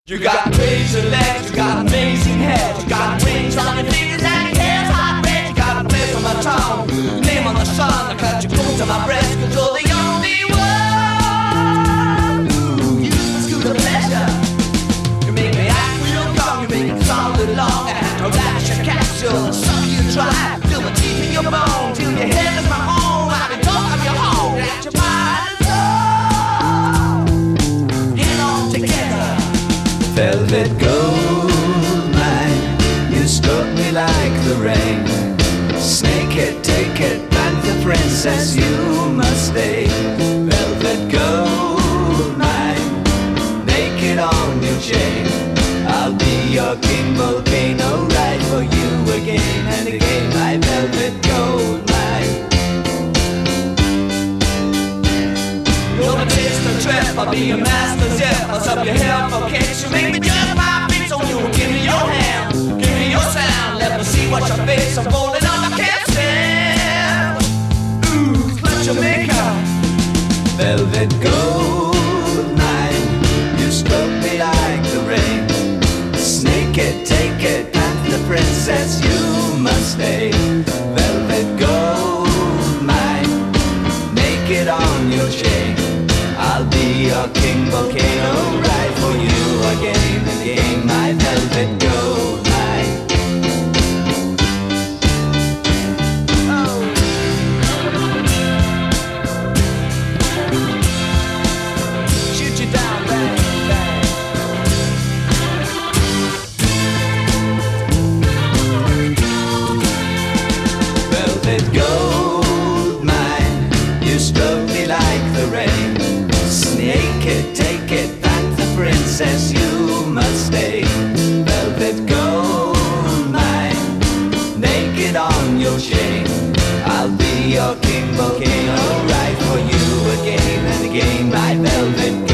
You got crazy legs, you got amazing hair, you got rings on your fingers and your hair's hot red. You got a place on my tongue, your name on the sun. I cut your bones to my breast, cause you're the only one. Ooh, you scoot a pleasure. You make me act real dumb, you make it sound a little long. I lash your capsule, suck you dry, feel the teeth in your bone, till your head is my home. I can talk of your home, at your mind and soul. Hang on together. Velvet gold mine, you stroke me like the rain. Snake it, take it, panther princess, you must stay. Velvet gold mine, naked on your chain. I'll be your king volcano, ride for you again and again, my velvet gold mine. You're the taste of trip, I'll be your master zip. I'll sub your hair for kicks, you make me jump my feet. So you give me your hand, give me your sound. Let me see what your face, I'm falling on, I can't stand. Ooh, clutch your makeup. Velvet gold mine, you stroke me like the rain. Snake it, take it, panther princess, you must stay. Velvet gold mine, naked on your chain. I'll be your king volcano, ride for you again and again, my velvet gold mine. Shoot you down, bang, bang. Velvet gold mine, you stroke me like the rain. Snake it, take it, panther princess, you must stay. Velvet gold mine, naked on your chain. I'll be your king volcano, ride for you again and again, my velvet gold.